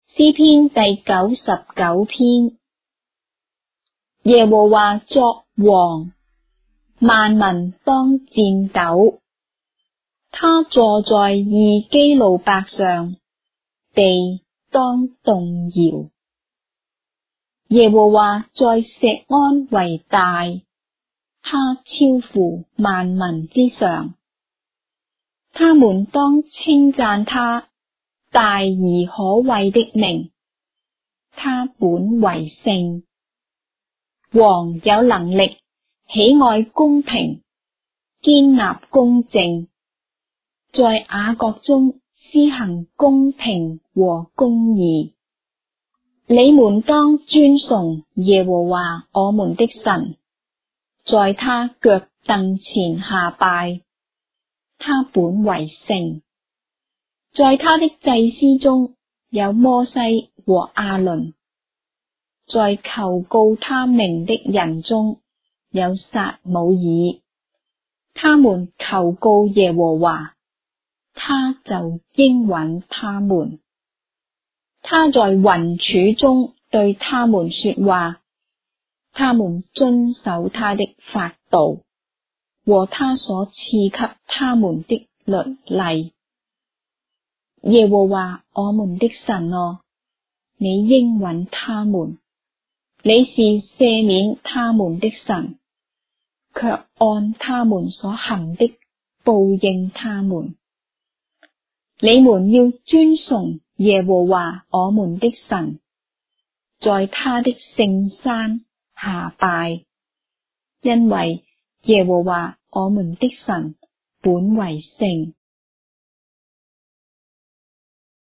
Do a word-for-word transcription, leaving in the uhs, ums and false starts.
詩篇第九十九篇。耶和華作王，萬民當戰抖。他坐在二基路伯上，地當動搖。耶和華在錫安為大，他超乎萬民之上。他們當稱讚他大而可畏的名，他本為聖。王有能力，喜愛公平，堅立公正，在雅各中施行公平和公義。你們當尊崇耶和華我們的神，在他腳凳前下拜，他本為聖。在他的祭司中有摩西和亞倫，在求告他名的人中有撒母耳。他們求告耶和華，他就應允他們。他在雲柱中對他們說話，他們遵守他的法度和他所賜給他們的律例。耶和華我們的神啊，你應允他們，你是赦免他們的神，却按他們所行的報應他們。你們要尊崇耶和華我們的神，在他的聖山下拜，因為耶和華我們的神本為聖。